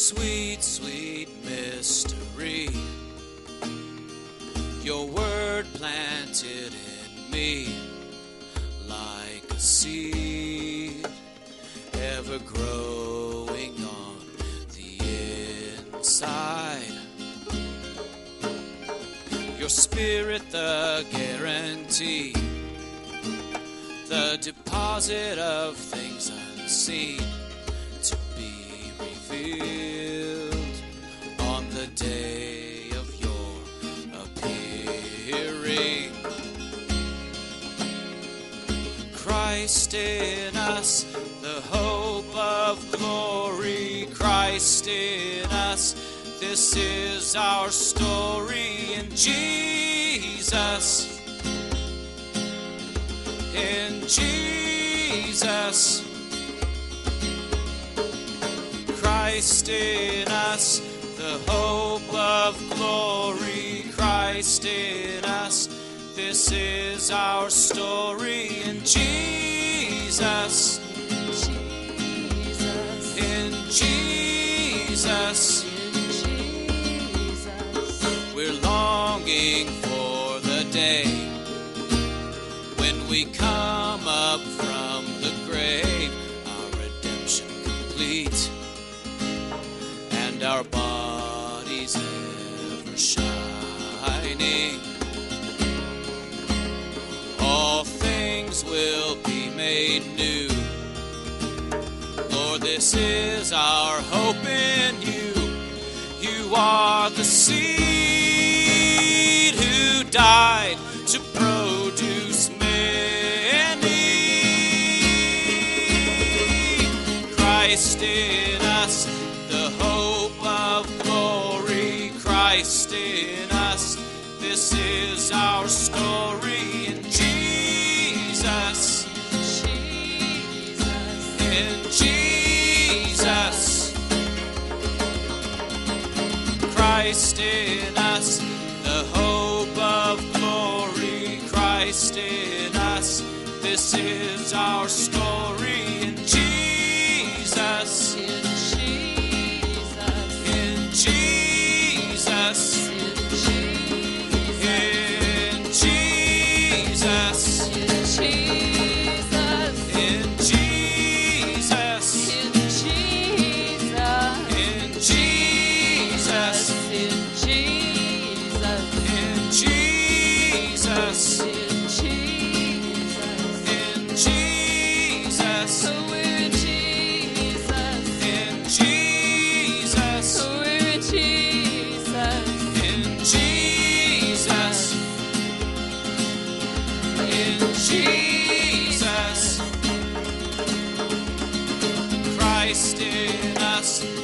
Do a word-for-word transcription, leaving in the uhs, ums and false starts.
Sweet, sweet mystery, your word planted in me like a seed, ever growing on the inside. Your spirit, the guarantee, the deposit of things unseen, to be revealed on the day of your appearing. Christ in us, the hope of glory. Christ in us, this is our story. In Jesus, in Jesus, Christ in us, the hope of glory. Christ in us, this is our story. In Jesus, in Jesus, we're longing for the day when we come up from the grave, our redemption complete, and our bodies ever shining. All things will be made new. Lord, this is our hope in you. You are the seed who died to produce many. Christ in us, the hope of glory. Christ in us, this is our story. In Jesus, in Jesus, Christ in us, the hope of glory. Christ in us, this is our story. In Jesus, in Jesus, in Jesus, in Jesus, in Jesus, in Jesus, in Jesus, in Jesus, we're Jesus, in Jesus, we're Jesus, in Jesus, in Jesus, Christ in us.